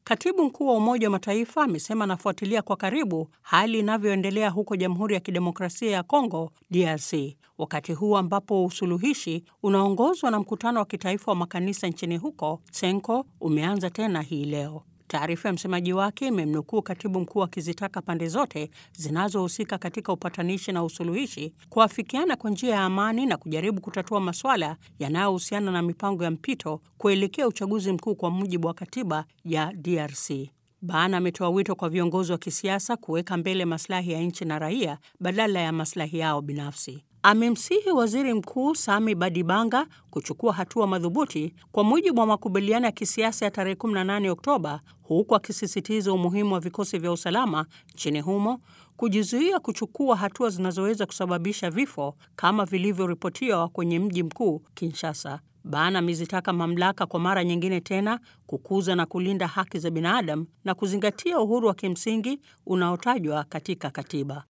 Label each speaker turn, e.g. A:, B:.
A: Katibu mkuu wa Umoja wa Mataifa amesema anafuatilia kwa karibu hali inavyoendelea huko Jamhuri ya Kidemokrasia ya Kongo, DRC, wakati huu ambapo usuluhishi unaongozwa na mkutano wa kitaifa wa makanisa nchini huko, CENCO, umeanza tena hii leo. Taarifa ya msemaji wake imemnukuu katibu mkuu akizitaka pande zote zinazohusika katika upatanishi na usuluhishi kuafikiana kwa njia ya amani na kujaribu kutatua masuala yanayohusiana na mipango ya mpito kuelekea uchaguzi mkuu kwa mujibu wa katiba ya DRC. Bana ametoa wito kwa viongozi wa kisiasa kuweka mbele maslahi ya nchi na raia badala ya maslahi yao binafsi. Amemsihi Waziri Mkuu Sami Badibanga kuchukua hatua madhubuti kwa mujibu wa makubaliano ya kisiasa ya tarehe 18 Oktoba, huku akisisitiza umuhimu wa vikosi vya usalama nchini humo kujizuia kuchukua hatua zinazoweza kusababisha vifo kama vilivyoripotiwa kwenye mji mkuu Kinshasa. Bana amezitaka mamlaka kwa mara nyingine tena kukuza na kulinda haki za binadamu na kuzingatia uhuru wa kimsingi unaotajwa katika katiba.